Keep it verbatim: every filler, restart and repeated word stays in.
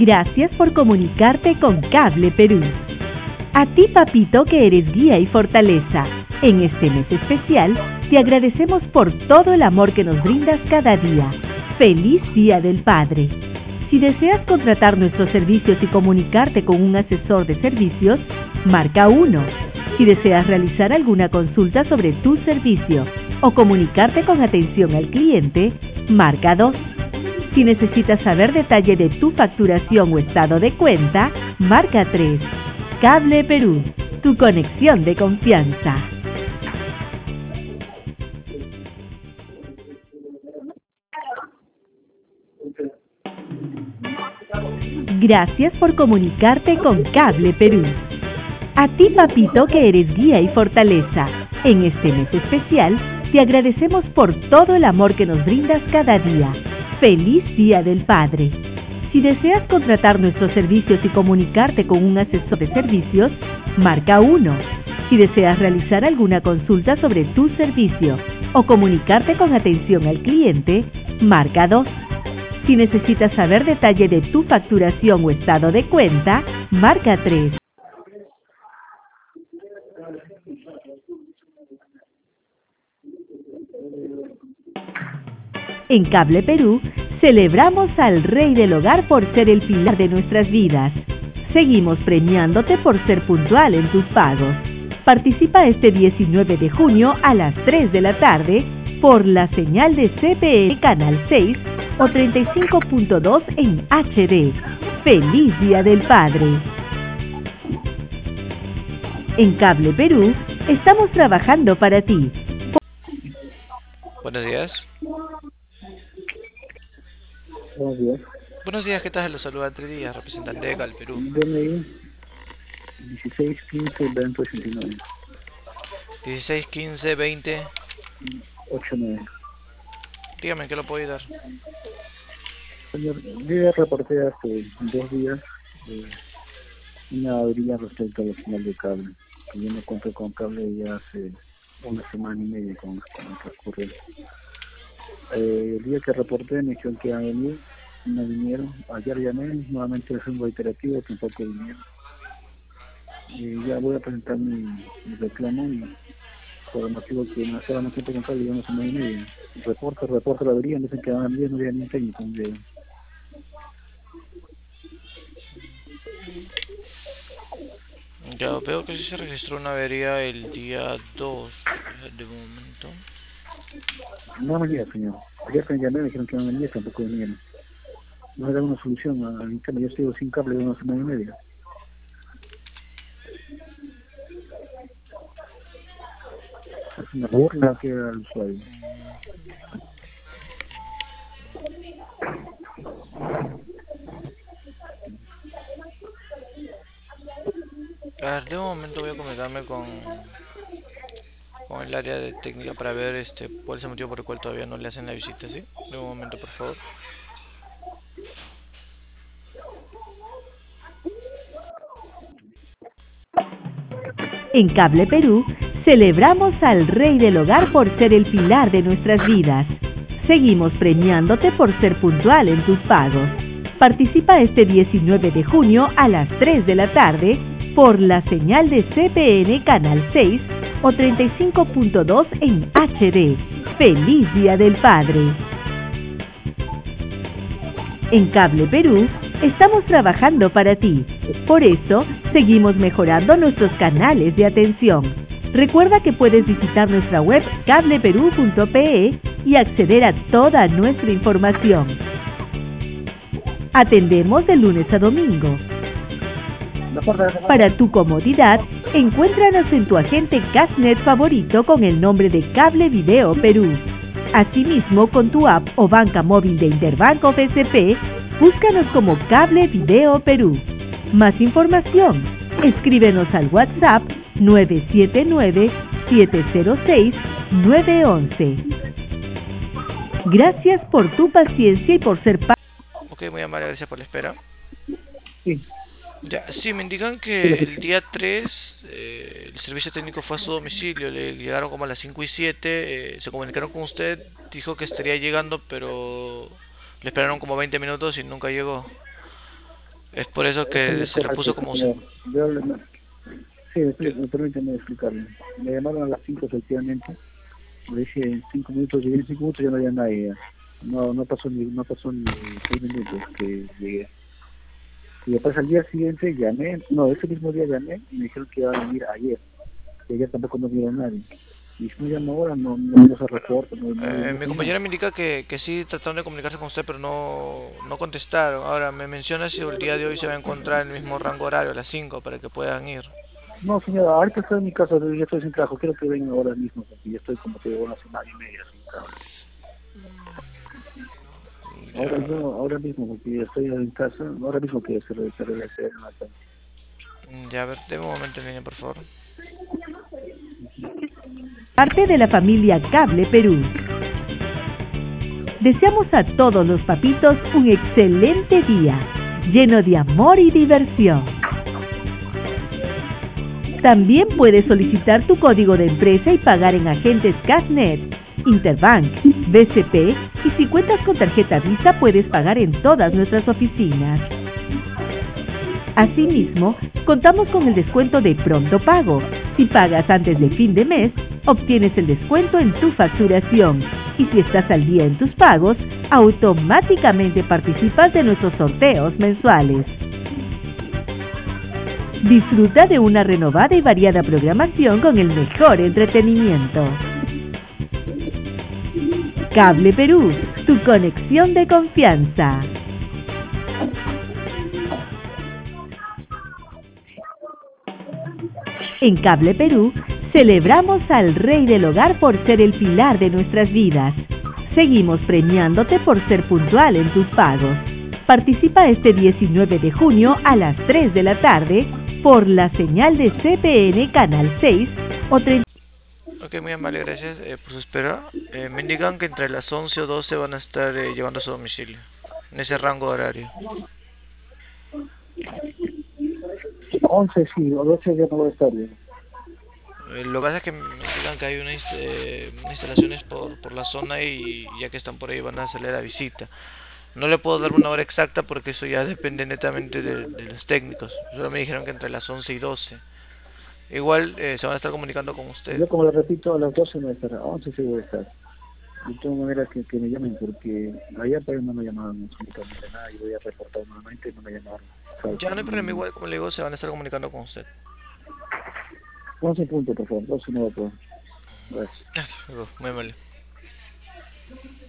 Gracias por comunicarte con Cable Perú. A ti, papito, que eres guía y fortaleza, en este mes especial te agradecemos por todo el amor que nos brindas cada día. ¡Feliz Día del Padre! Si deseas contratar nuestros servicios y comunicarte con un asesor de servicios, marca uno. Si deseas realizar alguna consulta sobre tu servicio o comunicarte con atención al cliente, marca dos. Si necesitas saber detalle de tu facturación o estado de cuenta, marca tres. Cable Perú, tu conexión de confianza. Gracias por comunicarte con Cable Perú. A ti, papito, que eres guía y fortaleza, en este mes especial te agradecemos por todo el amor que nos brindas cada día. ¡Feliz Día del Padre! Si deseas contratar nuestros servicios y comunicarte con un asesor de servicios, marca uno. Si deseas realizar alguna consulta sobre tu servicio o comunicarte con atención al cliente, marca dos. Si necesitas saber detalle de tu facturación o estado de cuenta, marca tres. En Cable Perú, celebramos al Rey del Hogar por ser el pilar de nuestras vidas. Seguimos premiándote por ser puntual en tus pagos. Participa este diecinueve de junio a las tres de la tarde por la señal de C P N Canal seis o treinta y cinco punto dos en H D. ¡Feliz Día del Padre! En Cable Perú, estamos trabajando para ti. Buenos días. Buenos días. Buenos días, ¿qué tal? Los saluda Andrés Díaz, representante de Cable Perú. D N I dieciséis quince veinte ochenta y nueve. dieciséis quince veinte ochenta y nueve. Dígame, ¿en qué lo puedo ayudar? Señor, yo ya reporté hace dos días eh, una avería respecto a la señal de cable. Que yo me encuentro con cable ya hace una semana y media con, con el transcurrir. Eh, el día que reporté me dijeron que iban a venir, no vinieron. Ayer llamé, nuevamente es un reiterativo, tampoco vinieron. Y ya voy a presentar mi, mi reclamo y por el motivo que no estaba más tiempo con cable, ya una semana y media. Reporte, reporte la avería, me dicen que van a venir, no había ni un técnico. De... Ya veo que sí se registró una avería el día dos. De momento. No me llega, señor. Ayer que me llamé me dijeron que no venía, tampoco vinieron. No me dan una solución a mi tema. Yo estoy sin cable de una semana y media. Es una burla que al usuario. A ver, de momento voy a comunicarme con, con el área de técnica para ver este cuál es el motivo por el cual todavía no le hacen la visita, ¿sí? De un momento, por favor. En Cable Perú, celebramos al Rey del Hogar por ser el pilar de nuestras vidas. Seguimos premiándote por ser puntual en tus pagos. Participa este diecinueve de junio a las tres de la tarde por la señal de C P N Canal seis o treinta y cinco punto dos en H D. ¡Feliz Día del Padre! En Cable Perú, estamos trabajando para ti. Por eso, seguimos mejorando nuestros canales de atención. Recuerda que puedes visitar nuestra web cable perú punto pe y acceder a toda nuestra información. Atendemos de lunes a domingo. Para tu comodidad, encuéntranos en tu agente Cashnet favorito con el nombre de Cable Video Perú. Asimismo, con tu app o banca móvil de Interbanco B C P, búscanos como Cable Video Perú. Más información, escríbenos al WhatsApp nueve siete nueve, siete cero seis, nueve uno uno. Gracias por tu paciencia y por ser parte. Ok, muy amable, gracias por la espera. Sí. Ya, sí, me indican que el día tres eh, el servicio técnico fue a su domicilio, le llegaron como a las cinco y siete, eh, se comunicaron con usted, dijo que estaría llegando, pero le esperaron como veinte minutos y nunca llegó. Es por eso Eso que no es se le puso correcto, como... señor. Yo le- sí, me, me permíteme explicarle. Me llamaron a las cinco efectivamente. Le dije en cinco minutos, llegué en cinco minutos ya no había nadie. ya. No, no pasó ni, no pasó ni seis minutos que llegué. Y después al día siguiente llamé, no, ese mismo día llamé y me dijeron que iban a venir ayer. Y ayer tampoco no vieron a nadie. Y si no llamo ahora, no, no, no se reporta, no, no, Eh, no mi sé nada. compañera me indica que, que sí trataron de comunicarse con usted, pero no, no contestaron. Ahora, me menciona si el día de hoy se va a encontrar en el mismo rango horario, a las cinco, para que puedan ir. No, señora, ahorita estoy en mi casa, yo estoy sin trabajo, quiero que vengan ahora mismo, porque ya estoy como te digo una semana y media sin trabajo. Ahora Ya, mismo, ahora mismo, porque ya estoy en casa, ahora mismo que se re- se regrese en la casa. ya, a ver, deme un momento en línea, por favor. Parte de la familia Cable Perú. Deseamos a todos los papitos un excelente día, lleno de amor y diversión. También puedes solicitar tu código de empresa y pagar en agentes Casnet, Interbank, B C P, y si cuentas con tarjeta Visa puedes pagar en todas nuestras oficinas. Asimismo, contamos con el descuento de Pronto Pago. Si pagas antes de fin de mes, obtienes el descuento en tu facturación. Y si estás al día en tus pagos, automáticamente participas de nuestros sorteos mensuales. Disfruta de una renovada y variada programación con el mejor entretenimiento. Cable Perú, tu conexión de confianza. En Cable Perú, celebramos al Rey del Hogar por ser el pilar de nuestras vidas. Seguimos premiándote por ser puntual en tus pagos. Participa este diecinueve de junio a las tres de la tarde por la señal de C P N Canal seis o treinta. Ok, muy amable, gracias eh, por su espera. Eh, me indican que entre las once o doce van a estar eh, llevando a su domicilio, en ese rango horario. once sí, o doce ya no voy a estar bien. Eh, lo que pasa es que me indican que hay unas inst- eh, instalaciones por, por la zona y ya que están por ahí van a salir a visita. No le puedo dar una hora exacta porque eso ya depende netamente de, de los técnicos. Solo me dijeron que entre las once y doce. Igual eh, se van a estar comunicando con usted. Yo como le repito, a las doce no voy a estar, a once sí voy a estar. De todas maneras que, que me llamen, porque ayer también no me llamaron absolutamente nada y voy a reportar nuevamente y no me llamaron. ¿Sabes? Ya no hay problema, igual como le digo, se van a estar comunicando con usted. once puntos, por favor, doce no va a poder. Gracias. Muy amable.